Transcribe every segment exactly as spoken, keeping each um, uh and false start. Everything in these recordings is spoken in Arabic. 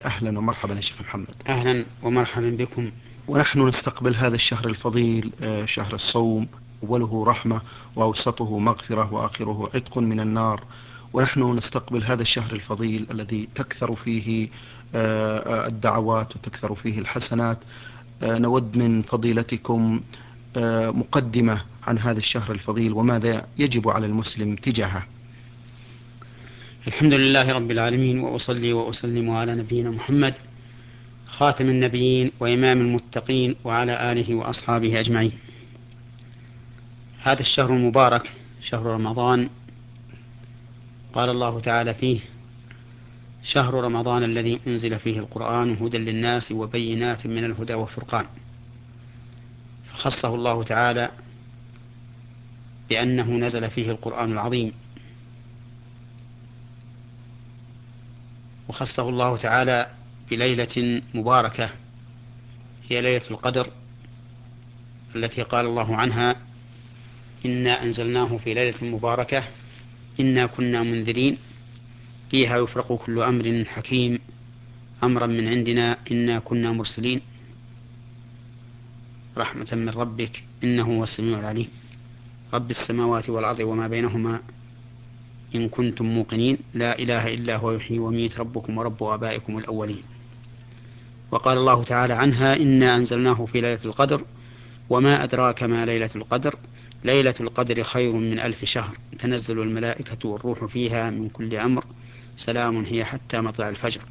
أهلا ومرحبا يا شيخ محمد. أهلا ومرحبا بكم. ونحن نستقبل هذا الشهر الفضيل، آه، شهر الصوم. أوله رحمة، وأوسطه مغفرة، وآخره عتق من النار. ونحن نستقبل هذا الشهر الفضيل الذي تكثر فيه آه، آه، الدعوات وتكثر فيه الحسنات. آه، نود من فضيلتكم آه، مقدمة عن هذا الشهر الفضيل وماذا يجب على المسلم تجاهه. الحمد لله رب العالمين، وأصلي وأسلم على نبينا محمد خاتم النبيين وإمام المتقين وعلى آله وأصحابه أجمعين. هذا الشهر المبارك شهر رمضان، قال الله تعالى فيه: شهر رمضان الذي أنزل فيه القرآن هدى للناس وبينات من الهدى والفرقان. فخصه الله تعالى بأنه نزل فيه القرآن العظيم، وخصه الله تعالى بليلة مباركة هي ليلة القدر، التي قال الله عنها: إنا أنزلناه في ليلة مباركة إنا كنا منذرين فيها يفرق كل أمر حكيم أمرا من عندنا إنا كنا مرسلين رحمة من ربك إنه هو السميع العليم رب السماوات والأرض وما بينهما إن كنتم موقنين لا إله إلا هو يحيي ويميت ربكم ورب آبائكم الأولين. وقال الله تعالى عنها: إنا أنزلناه في ليلة القدر وما أدراك ما ليلة القدر ليلة القدر خير من ألف شهر تنزل الملائكة والروح فيها من كل أمر سلام هي حتى مطلع الفجر.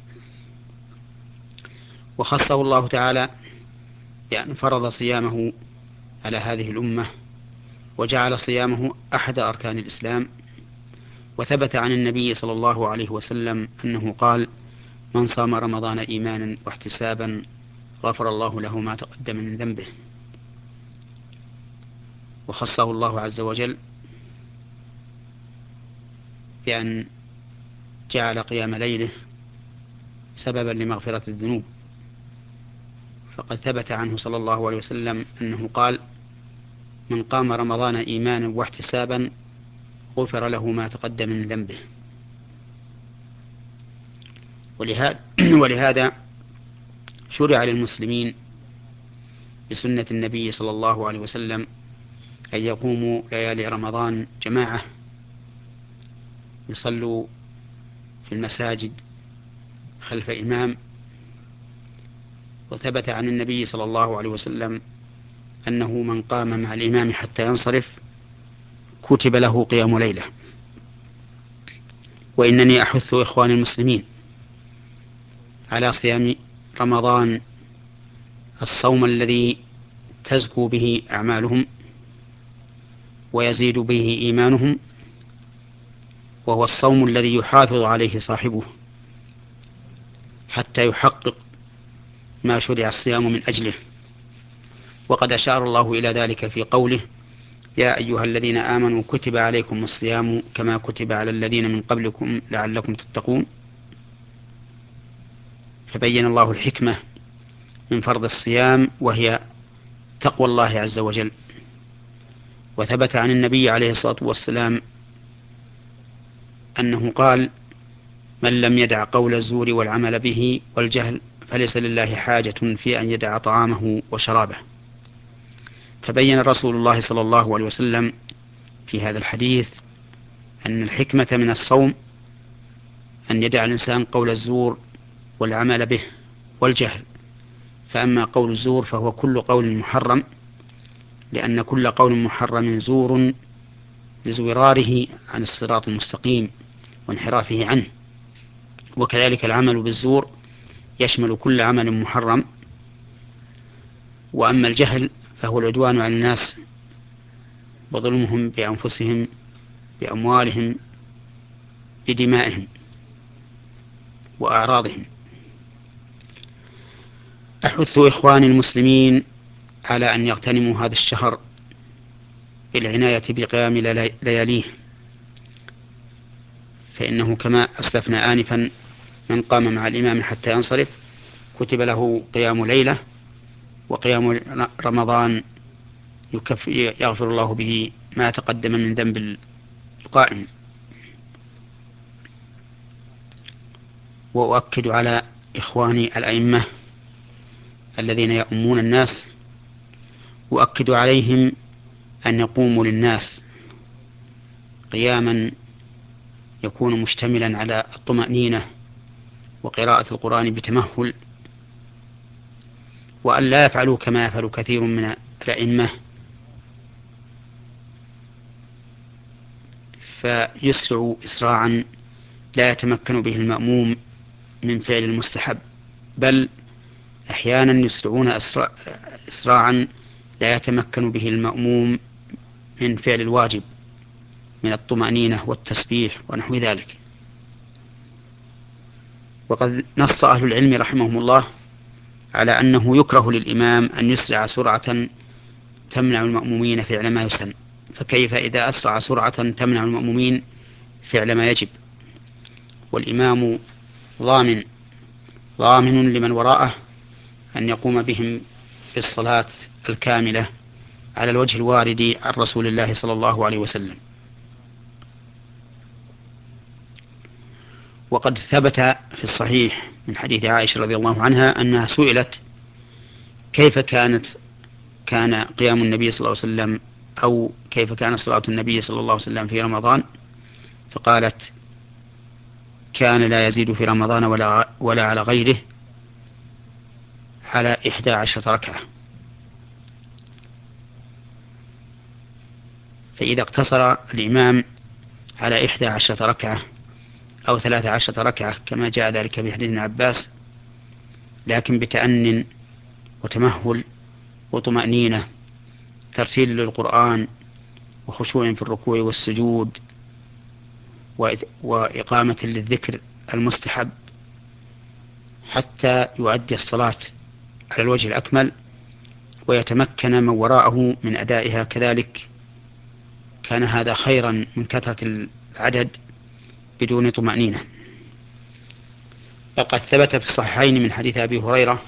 وخصه الله تعالى بأن فرض صيامه على هذه الأمة، وجعل صيامه أحد أركان الإسلام. وثبت عن النبي صلى الله عليه وسلم أنه قال: من صام رمضان إيمانا واحتسابا غفر الله له ما تقدم من ذنبه. وخصه الله عز وجل بأن جعل قيام ليله سببا لمغفرة الذنوب، فقد ثبت عنه صلى الله عليه وسلم أنه قال: من قام رمضان إيمانا واحتسابا غفر له ما تقدم من ذنبه. ولهذا, ولهذا شرع للمسلمين بسنة النبي صلى الله عليه وسلم أن يقوموا ليالي رمضان جماعة، يصلوا في المساجد خلف إمام. وثبت عن النبي صلى الله عليه وسلم أنه من قام مع الإمام حتى ينصرف كتب له قيام ليلة. وإنني أحث إخواني المسلمين على صيام رمضان، الصوم الذي تزكو به أعمالهم ويزيد به إيمانهم، وهو الصوم الذي يحافظ عليه صاحبه حتى يحقق ما شرع الصيام من أجله. وقد أشار الله إلى ذلك في قوله: يا أيها الذين آمنوا كتب عليكم الصيام كما كتب على الذين من قبلكم لعلكم تتقون. فبين الله الحكمة من فرض الصيام، وهي تقوى الله عز وجل. وثبت عن النبي عليه الصلاة والسلام أنه قال: من لم يدع قول الزور والعمل به والجهل فليس لله حاجة في أن يدع طعامه وشرابه. فبين رسول الله صلى الله عليه وسلم في هذا الحديث أن الحكمة من الصوم أن يدع الإنسان قول الزور والعمل به والجهل. فأما قول الزور فهو كل قول محرم، لأن كل قول محرم زور لزوراره عن الصراط المستقيم وانحرافه عنه. وكذلك العمل بالزور يشمل كل عمل محرم. وأما الجهل فهو العدوان على الناس وظلمهم بأنفسهم بأموالهم بدمائهم وأعراضهم. أحث إخواني المسلمين على أن يغتنموا هذا الشهر بالعناية بقيام لياليه، فإنه كما أسلفنا آنفا من قام مع الإمام حتى ينصرف كتب له قيام ليلة، وقيام رمضان يغفر الله به ما تقدم من ذنب القائم. وأؤكد على إخواني الأئمة الذين يؤمون الناس أؤكد عليهم أن يقوموا للناس قياما يكون مشتملا على الطمأنينة وقراءة القرآن بتمهل، وأن لا يفعلوا كما يفعل كثير من الأئمة فيسرعوا إسراعا لا يتمكن به المأموم من فعل المستحب، بل أحيانا يسرعون إسراعا لا يتمكن به المأموم من فعل الواجب من الطمأنينة والتسبيح ونحو ذلك. وقد نص أهل العلم رحمهم الله على أنه يكره للإمام أن يسرع سرعة تمنع المأمومين فعل ما يسن، فكيف إذا أسرع سرعة تمنع المأمومين فعل ما يجب؟ والإمام ضامن ضامن لمن وراءه أن يقوم بهم بالصلاة الكاملة على الوجه الوارد عن رسول الله صلى الله عليه وسلم. وقد ثبت في الصحيح من حديث عائشة رضي الله عنها أنها سئلت كيف كانت كان قيام النبي صلى الله عليه وسلم أو كيف كان صلاة النبي صلى الله عليه وسلم في رمضان، فقالت كان لا يزيد في رمضان ولا, ولا على غيره على إحدى عشرة ركعة. فإذا اقتصر الإمام على إحدى عشرة ركعة أو ثلاث عشرة ركعة كما جاء ذلك في حديث ابن عباس، لكن بتأن وتمهل وطمأنينة، ترتيل للقرآن وخشوع في الركوع والسجود وإقامة للذكر المستحب حتى يؤدي الصلاة على الوجه الأكمل ويتمكن من وراءه من أدائها كذلك، كان هذا خيرا من كثرة العدد بدون طمأنينة. لقد ثبت في الصحيحين من حديث أبي هريرة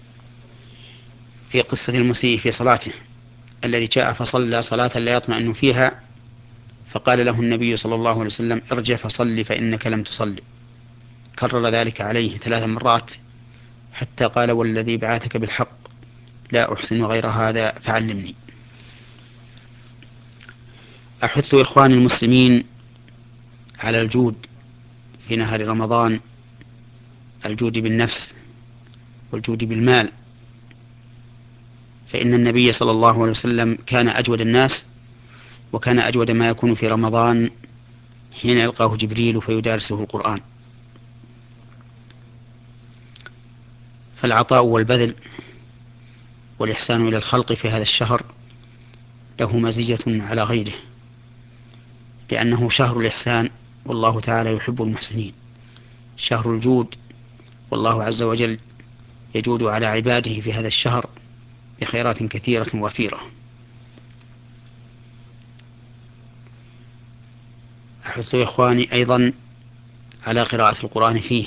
في قصة المسيء في صلاته الذي جاء فصلى صلاة لا يطمئن فيها، فقال له النبي صلى الله عليه وسلم ارجع فصل فإنك لم تصلي. كرر ذلك عليه ثلاث مرات حتى قال والذي بعثك بالحق لا أحسن غير هذا فعلمني. أحث إخواني المسلمين على الجود في نهار رمضان، الجود بالنفس والجود بالمال، فإن النبي صلى الله عليه وسلم كان أجود الناس، وكان أجود ما يكون في رمضان حين يلقاه جبريل فيدارسه القرآن. فالعطاء والبذل والإحسان إلى الخلق في هذا الشهر له مزية على غيره، لأنه شهر الإحسان والله تعالى يحب المحسنين، شهر الجود والله عز وجل يجود على عباده في هذا الشهر بخيرات كثيرة وفيرة. أحث إخواني أيضا على قراءة القرآن فيه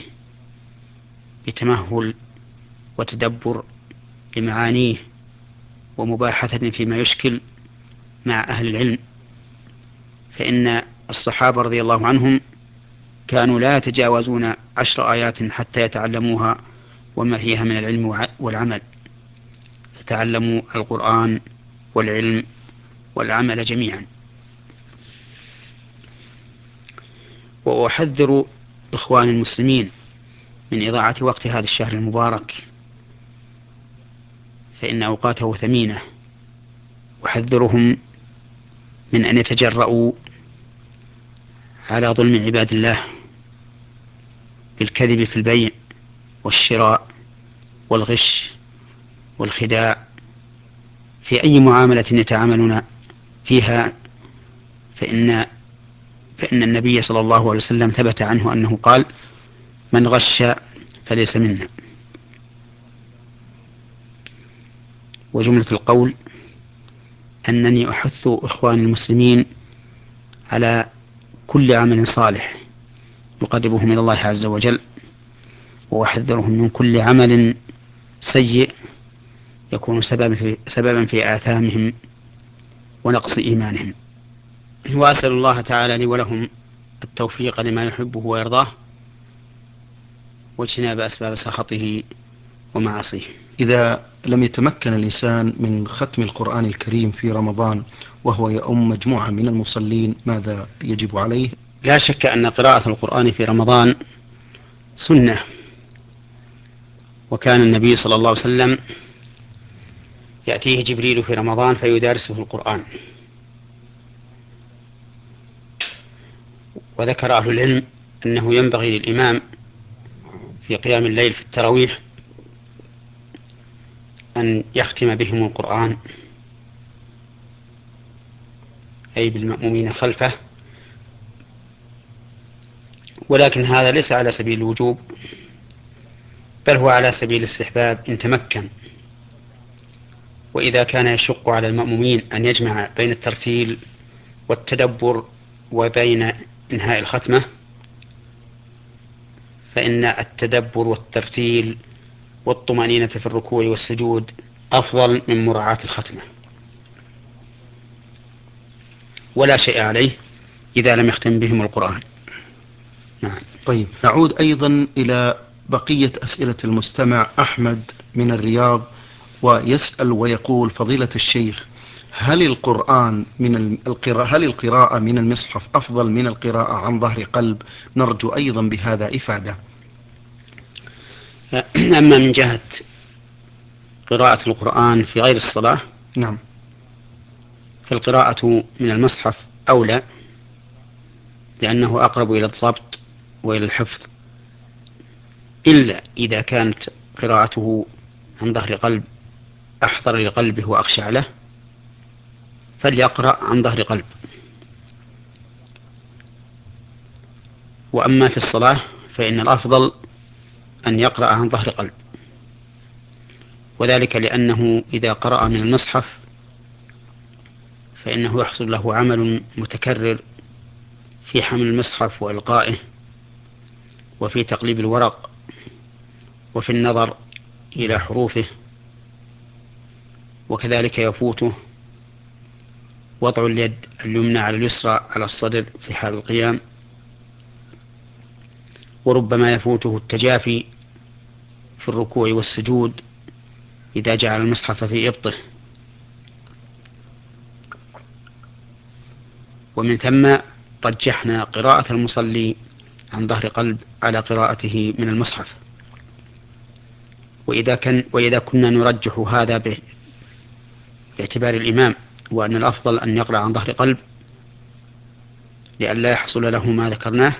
بتمهل وتدبر لمعانيه ومباحثة فيما يشكل مع أهل العلم، فإن الصحابة رضي الله عنهم كانوا لا يتجاوزون عشر آيات حتى يتعلموها وما فيها من العلم والعمل، فتعلموا القرآن والعلم والعمل جميعا. وأحذر إخوان المسلمين من إضاعة وقت هذا الشهر المبارك، فإن أوقاته ثمينة. أحذرهم من أن يتجرؤوا على ظلم عباد الله بالكذب في البيع والشراء والغش والخداع في أي معاملة يتعاملون فيها، فإن فإن النبي صلى الله عليه وسلم ثبت عنه أنه قال من غش فليس منا. وجملة القول أنني أحث إخوان المسلمين على كل عمل صالح يقربهم إلى الله عز وجل، وأحذرهم من كل عمل سيء يكون سببا في, سببا في آثامهم ونقص إيمانهم. وأسأل الله تعالى لي ولهم التوفيق لما يحبه ويرضاه، واجتناب أسباب سخطه ومعاصيه. إذا لم يتمكن الإنسان من ختم القرآن الكريم في رمضان وهو يؤم مجموعة من المصلين، ماذا يجب عليه؟ لا شك أن قراءة القرآن في رمضان سنة، وكان النبي صلى الله عليه وسلم يأتيه جبريل في رمضان فيدارسه القرآن. وذكر أهل العلم أنه ينبغي للإمام في قيام الليل في التراويح أن يختم بهم القرآن، أي بالمأمومين خلفه، ولكن هذا ليس على سبيل الوجوب، بل هو على سبيل الاستحباب إن تمكن. وإذا كان يشق على المأمومين أن يجمع بين الترتيل والتدبر وبين إنهاء الختمة، فإن التدبر والترتيل والطمأنينة في الركوع والسجود أفضل من مراعاة الختمة، ولا شيء عليه إذا لم يختم بهم القرآن. نعم. طيب، نعود أيضا إلى بقية أسئلة المستمع أحمد من الرياض، ويسأل ويقول: فضيلة الشيخ، هل القرآن من القراءة هل القراءة من المصحف أفضل من القراءة عن ظهر قلب؟ نرجو أيضا بهذا إفادة. أما من جهة قراءة القرآن في غير الصلاة، نعم، فالقراءة من المصحف أولى، لأنه أقرب إلى الضبط وإلى الحفظ، إلا إذا كانت قراءته عن ظهر قلب أحضر لقلبه وأخشع له، فليقرأ عن ظهر قلب. وأما في الصلاة فإن الأفضل أن يقرأ عن ظهر قلب، وذلك لأنه إذا قرأ من المصحف فإنه يحصل له عمل متكرر في حمل المصحف وإلقائه، وفي تقليب الورق، وفي النظر إلى حروفه، وكذلك يفوته وضع اليد اليمنى على اليسرى على الصدر في حال القيام، وربما يفوته التجافي في الركوع والسجود إذا جعل المصحف في إبطه. ومن ثم رجحنا قراءة المصلي عن ظهر قلب على قراءته من المصحف. وإذا, كان وإذا كنا نرجح هذا باعتبار الإمام، وأن الأفضل أن يقرأ عن ظهر قلب لئلا يحصل له ما ذكرناه،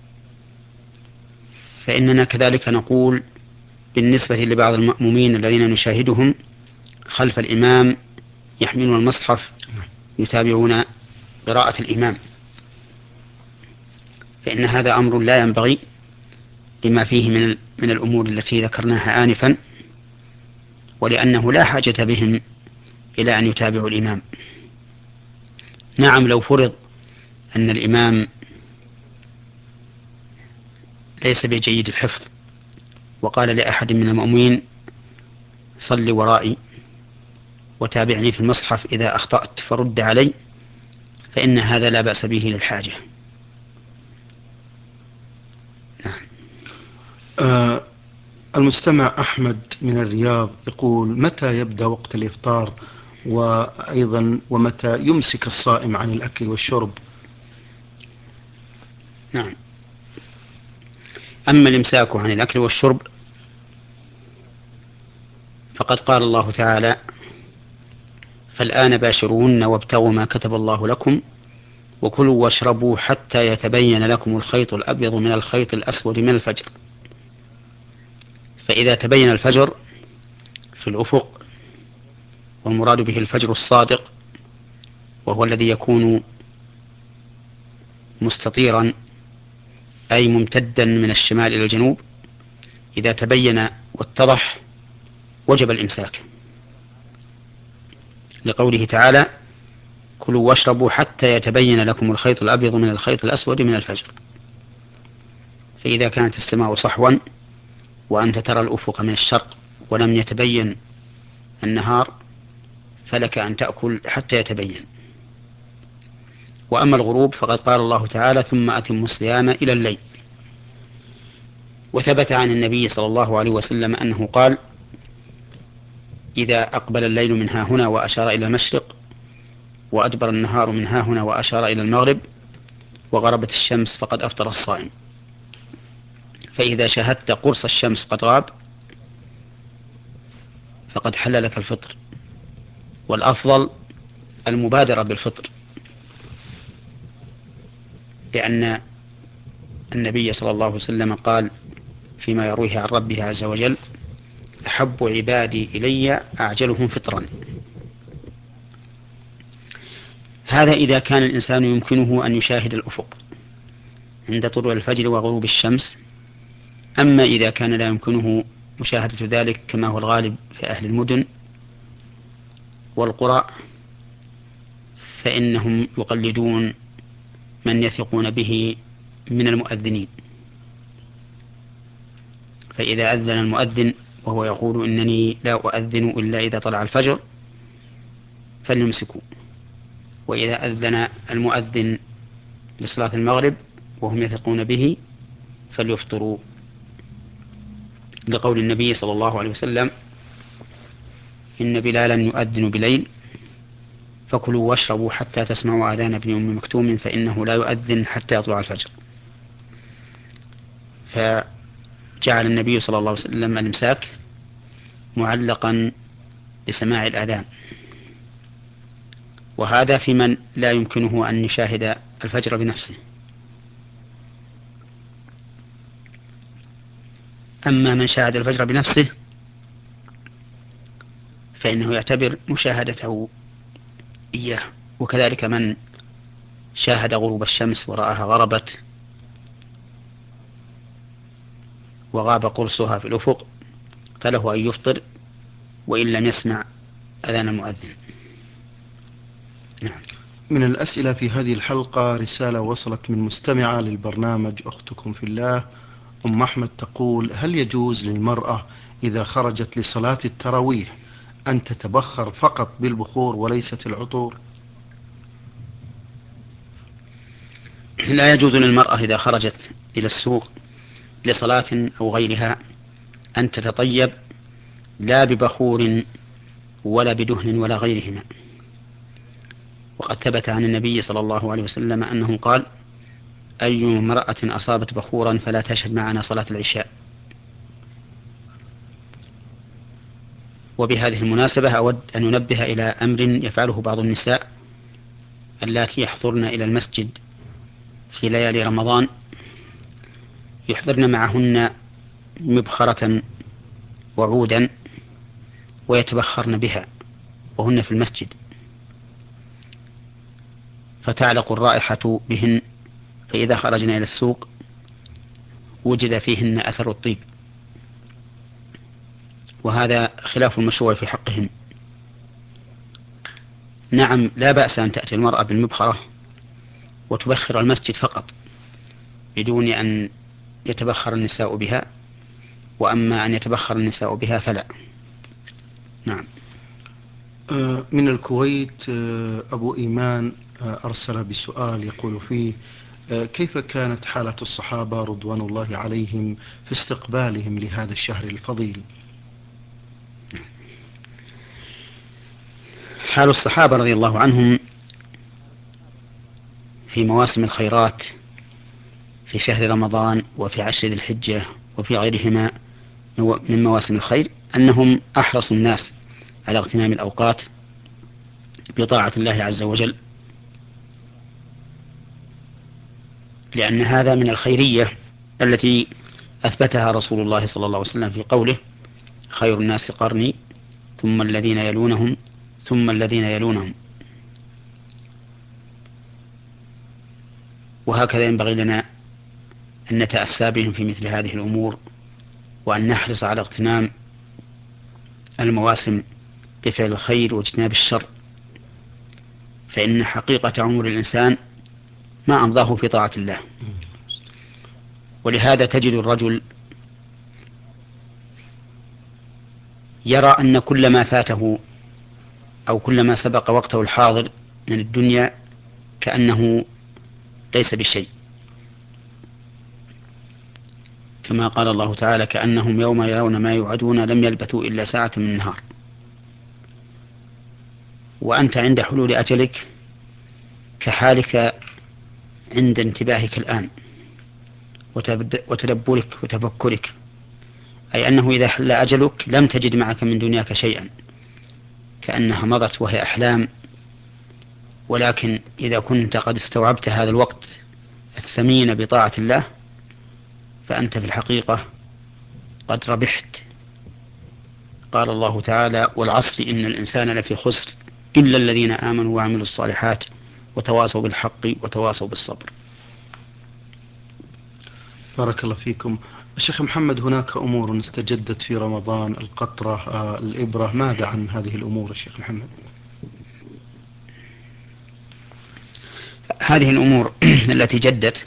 فإننا كذلك نقول بالنسبة لبعض المأمومين الذين نشاهدهم خلف الإمام يحملون المصحف يتابعون قراءة الإمام، فإن هذا أمر لا ينبغي لما فيه من من الأمور التي ذكرناها آنفا، ولأنه لا حاجة بهم إلى أن يتابعوا الإمام. نعم، لو فرض أن الإمام ليس بجيد الحفظ وقال لأحد من المأمومين: صل ورائي وتابعني في المصحف، إذا أخطأت فرد علي، فإن هذا لا بأس به للحاجة. نعم. آه المستمع أحمد من الرياض يقول: متى يبدأ وقت الإفطار؟ وأيضا ومتى يمسك الصائم عن الأكل والشرب؟ نعم. أما الإمساك عن الأكل والشرب فقد قال الله تعالى: فالآن باشروهن وابتغوا ما كتب الله لكم وكلوا واشربوا حتى يتبين لكم الخيط الأبيض من الخيط الأسود من الفجر. فإذا تبين الفجر في الأفق، والمراد به الفجر الصادق، وهو الذي يكون مستطيرا أي ممتدا من الشمال إلى الجنوب، إذا تبين واتضح وجب الإمساك، لقوله تعالى: كلوا واشربوا حتى يتبين لكم الخيط الأبيض من الخيط الأسود من الفجر. فإذا كانت السماء صحوا وأنت ترى الأفق من الشرق ولم يتبين النهار، فلك أن تأكل حتى يتبين. وأما الغروب فقد قال الله تعالى: ثم أتموا الصيام إلى الليل. وثبت عن النبي صلى الله عليه وسلم أنه قال: إذا أقبل الليل من ها هنا وأشار إلى المشرق، وأدبر النهار من ها هنا وأشار إلى المغرب، وغربت الشمس، فقد أفطر الصائم. فإذا شاهدت قرص الشمس قد غاب فقد حل لك الفطر، والأفضل المبادرة بالفطر، لأن النبي صلى الله عليه وسلم قال فيما يرويه عن ربه عز وجل: أحب عبادي إلي أعجلهم فطرا. هذا إذا كان الإنسان يمكنه أن يشاهد الأفق عند طلوع الفجر وغروب الشمس. أما إذا كان لا يمكنه مشاهدة ذلك كما هو الغالب في أهل المدن والقرى، فإنهم يقلدون من يثقون به من المؤذنين. فإذا أذن المؤذن وهو يقول: إنني لا أؤذن إلا إذا طلع الفجر، فليمسكوا. وإذا أذن المؤذن لصلاة المغرب وهم يثقون به فليفطروا، لقول النبي صلى الله عليه وسلم: إن بلالا يؤذن بليل فكلوا واشربوا حتى تسمعوا آذان ابن أم مكتوم فإنه لا يؤذن حتى يطلع الفجر. فجعل النبي صلى الله عليه وسلم الإمساك معلقا بسماع الآذان، وهذا في من لا يمكنه أن يشاهد الفجر بنفسه. أما من شاهد الفجر بنفسه فإنه يعتبر مشاهدته إياه، وكذلك من شاهد غروب الشمس ورآها غربت وغاب قرصها في الأفق فله أن يفطر وإن لم يسمع أذان المؤذن. نعم. من الأسئلة في هذه الحلقة رسالة وصلت من مستمعة للبرنامج أختكم في الله أم أحمد، تقول: هل يجوز للمرأة إذا خرجت لصلاة التراويح أن تتبخر فقط بالبخور وليست العطور؟ لا يجوز للمرأة إذا خرجت إلى السوق لصلاة أو غيرها أن تتطيب لا ببخور ولا بدهن ولا غيرهما. وقد ثبت عن النبي صلى الله عليه وسلم أنه قال: أي امرأة أصابت بخورا فلا تشهد معنا صلاة العشاء. وبهذه المناسبة أود أن ننبه إلى أمر يفعله بعض النساء اللاتي يحضرن إلى المسجد في ليالي رمضان، يحضرن معهن مبخرة وعودا ويتبخرن بها وهن في المسجد، فتعلق الرائحة بهن، فإذا خرجنا إلى السوق وجد فيهن أثر الطيب، وهذا خلاف المشروع في حقهن. نعم، لا بأس أن تأتي المرأة بالمبخرة وتبخر المسجد فقط بدون أن يتبخر النساء بها، وأما أن يتبخر النساء بها فلا. نعم. من الكويت أبو إيمان أرسل بسؤال يقول فيه: كيف كانت حالة الصحابة رضوان الله عليهم في استقبالهم لهذا الشهر الفضيل؟ حال الصحابة رضي الله عنهم في مواسم الخيرات في شهر رمضان وفي عشر ذي الحجة وفي غيرهما من مواسم الخير أنهم أحرص الناس على اغتنام الأوقات بطاعة الله عز وجل، لأن هذا من الخيرية التي أثبتها رسول الله صلى الله عليه وسلم في قوله: خير الناس قرني ثم الذين يلونهم ثم الذين يلونهم. وهكذا ينبغي لنا أن نتأسى بهم في مثل هذه الأمور، وأن نحرص على اغتنام المواسم بفعل الخير واجتناب الشر، فإن حقيقة عمر الإنسان ما أمضاه في طاعة الله. ولهذا تجد الرجل يرى أن كل ما فاته أو كل ما سبق وقته الحاضر من الدنيا كأنه ليس بشيء، كما قال الله تعالى: كأنهم يوم يرون ما يوعدون لم يلبثوا إلا ساعة من النهار. وأنت عند حلول أجلك كحالك عند انتباهك الآن وتدبرك وتفكرك، أي أنه إذا حل أجلك لم تجد معك من دنياك شيئا، كأنها مضت وهي أحلام. ولكن إذا كنت قد استوعبت هذا الوقت الثمين بطاعة الله فأنت في الحقيقة قد ربحت. قال الله تعالى: والعصر إن الإنسان لفي خسر إلا الذين آمنوا وعملوا الصالحات وتواصوا بالحق وتواصوا بالصبر. بارك الله فيكم. الشيخ محمد، هناك أمور استجدت في رمضان، القطرة، آه، الإبرة، ماذا عن هذه الأمور الشيخ محمد؟ هذه الأمور التي جدت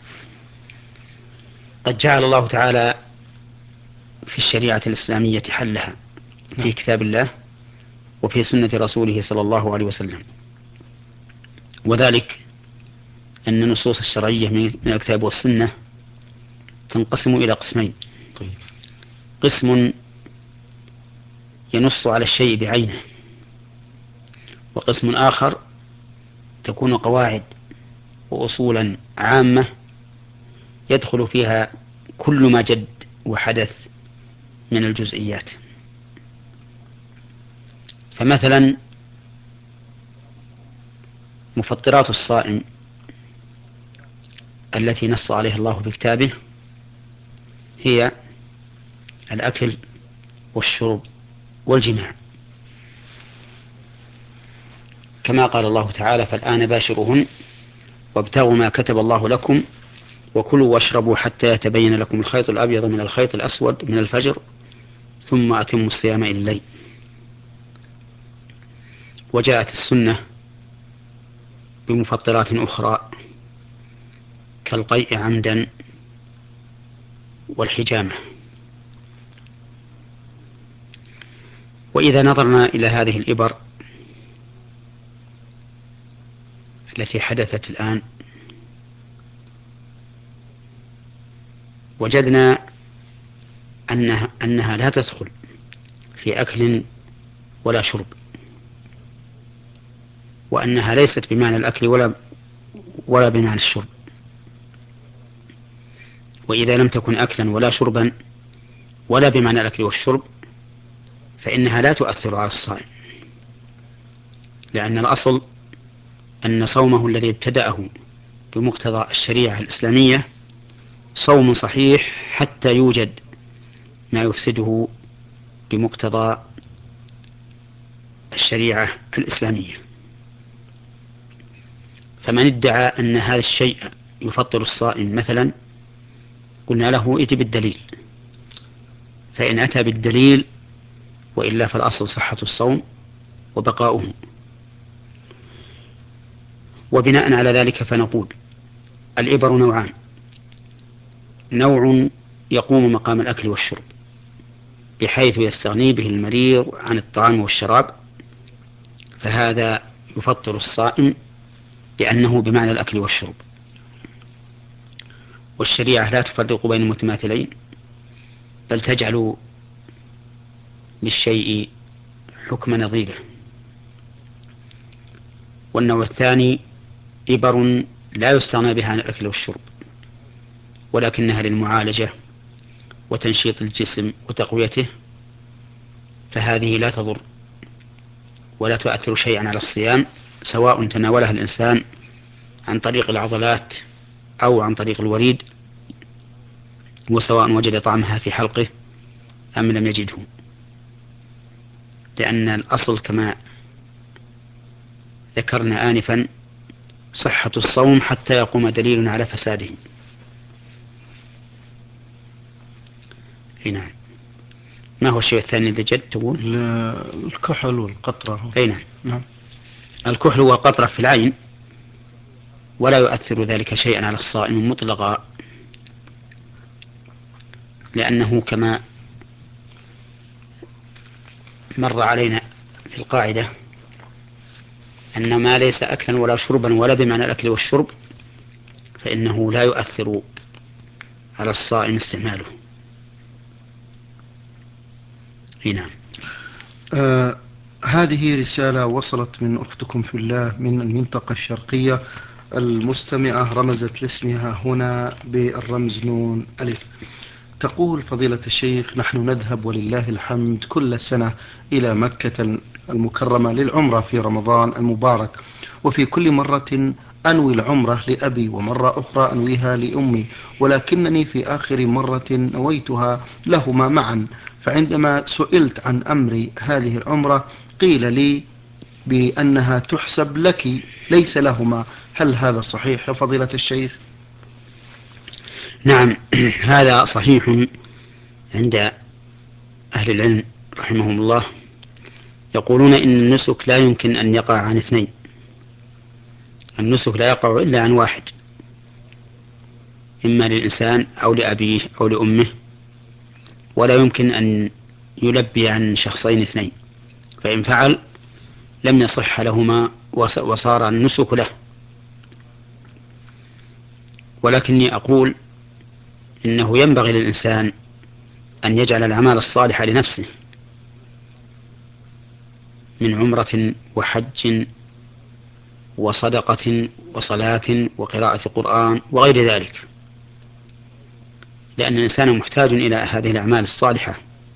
قد جعل الله تعالى في الشريعة الإسلامية حلها في كتاب الله وفي سنة رسوله صلى الله عليه وسلم، وذلك أن النصوص الشرعية من الكتاب والسنة تنقسم إلى قسمين: طيب. قسم ينص على الشيء بعينه، وقسم آخر تكون قواعد وأصولا عامة يدخل فيها كل ما جد وحدث من الجزئيات. فمثلا مفطرات الصائم التي نص عليها الله في كتابه هي الأكل والشرب والجماع، كما قال الله تعالى: فالآن باشروهن وابتغوا ما كتب الله لكم وكلوا واشربوا حتى يتبين لكم الخيط الأبيض من الخيط الأسود من الفجر ثم أتموا الصيام إلى الليل. وجاءت السنة بمفطرات أخرى كالقيء عمدا والحجامة. وإذا نظرنا إلى هذه الإبر التي حدثت الآن وجدنا أنها, أنها لا تدخل في أكل ولا شرب، وأنها ليست بمعنى الأكل ولا, ولا بمعنى الشرب. وإذا لم تكن أكلا ولا شربا ولا بمعنى الأكل والشرب فإنها لا تؤثر على الصائم، لأن الأصل أن صومه الذي ابتدأه بمقتضى الشريعة الإسلامية صوم صحيح حتى يوجد ما يفسده بمقتضى الشريعة الإسلامية. فمن ادعى أن هذا الشيء يفطر الصائم مثلا قلنا له: ائت بالدليل. فإن أتى بالدليل وإلا فالأصل صحة الصوم وبقاؤه. وبناء على ذلك فنقول: الإبر نوعان: نوع يقوم مقام الأكل والشرب بحيث يستغني به المريض عن الطعام والشراب، فهذا يفطر الصائم لأنه بمعنى الأكل والشرب. والشريعة لا تفرق بين المتماثلين بل تجعل للشيء حكم نظيره. والنوع الثاني إبر لا يستغنى بها عن الأكل والشرب ولكنها للمعالجة وتنشيط الجسم وتقويته، فهذه لا تضر ولا تؤثر شيئا على الصيام سواء تناولها الإنسان عن طريق العضلات أو عن طريق الوريد، وسواء وجد طعمها في حلقه أم لم يجده، لأن الأصل كما ذكرنا آنفا صحة الصوم حتى يقوم دليل على فساده. نعم. ما هو الشيء الثاني الذي جد تقول؟ الكحل والقطرة. أي نعم. نعم. الكحل والقطرة في العين ولا يؤثر ذلك شيئا على الصائم مطلقا، لأنه كما مر علينا في القاعدة أن ما ليس أكلا ولا شربا ولا بمعنى الأكل والشرب فإنه لا يؤثر على الصائم استعماله. نعم. آه هذه رسالة وصلت من أختكم في الله من المنطقة الشرقية. المستمعة رمزت لاسمها هنا بالرمز نون ألف. تقول: فضيلة الشيخ، نحن نذهب ولله الحمد كل سنة إلى مكة المكرمة للعمرة في رمضان المبارك، وفي كل مرة أنوي العمرة لأبي، ومرة أخرى أنويها لأمي، ولكنني في آخر مرة نويتها لهما معا. فعندما سئلت عن أمر هذه العمرة قيل لي بأنها تحسب لك ليس لهما. هل هذا صحيح يا فضيلة الشيخ؟ نعم. هذا صحيح عند أهل العلم رحمهم الله، يقولون إن النسك لا يمكن أن يقع عن اثنين، النسك لا يقع إلا عن واحد، إما للإنسان أو لأبيه أو لأمه، ولا يمكن أن يلبي عن شخصين اثنين، فإن فعل لم يصح لهما وصار النسك له. ولكني أقول إنه ينبغي للإنسان أن يجعل الأعمال الصالحة لنفسه من عمرة وحج وصدقة وصلاة وقراءة قرآن وغير ذلك، لأن الإنسان محتاج إلى هذه الأعمال الصالحة.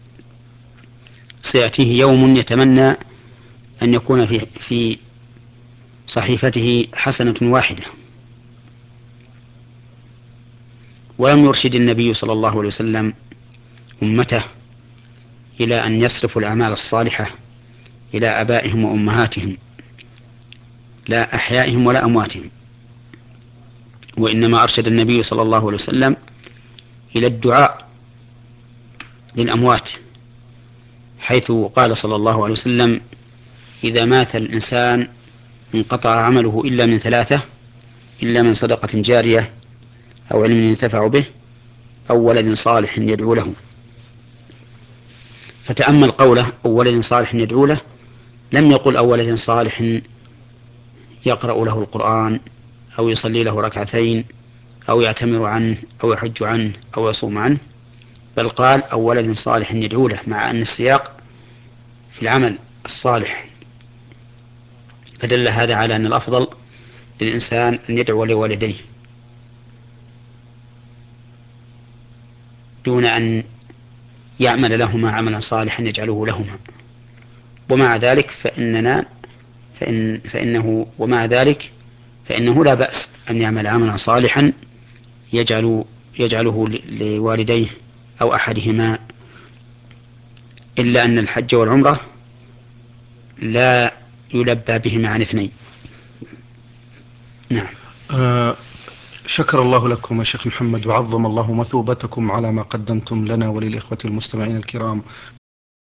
سيأتيه يوم يتمنى أن يكون في في صحيفته حسنة واحدة، ولم يرشد النبي صلى الله عليه وسلم أمته إلى أن يصرفوا الأعمال الصالحة إلى آبائهم وأمهاتهم، لا أحيائهم ولا أمواتهم، وإنما أرشد النبي صلى الله عليه وسلم إلى الدعاء للأموات، حيث قال صلى الله عليه وسلم: إذا مات الإنسان انقطع عمله إلا من ثلاثة، إلا من صدقة جارية أو علم ينتفع به أو ولد صالح يدعو له. فتأمل قوله أو ولد صالح يدعو له، لم يقل أو ولد صالح يقرأ له القرآن أو يصلي له ركعتين أو يعتمر عنه أو يحج عنه أو يصوم عنه، بل قال أو ولد صالح يدعو له، مع أن السياق في العمل الصالح، فدل هذا على أن الأفضل للإنسان أن يدعو لوالديه دون أن يعمل لهما عملا صالحا يجعله لهما. ومع ذلك فإننا فإن فإنه ومع ذلك فإنه لا بأس أن يعمل عملا صالحا يجعل يجعله لوالديه أو أحدهما، إلا أن الحج والعمرة لا يلبى بهما عن اثنين. نعم. آه شكر الله لكم يا شيخ محمد، وعظم الله مثوبتكم على ما قدمتم لنا وللإخوة المستمعين الكرام.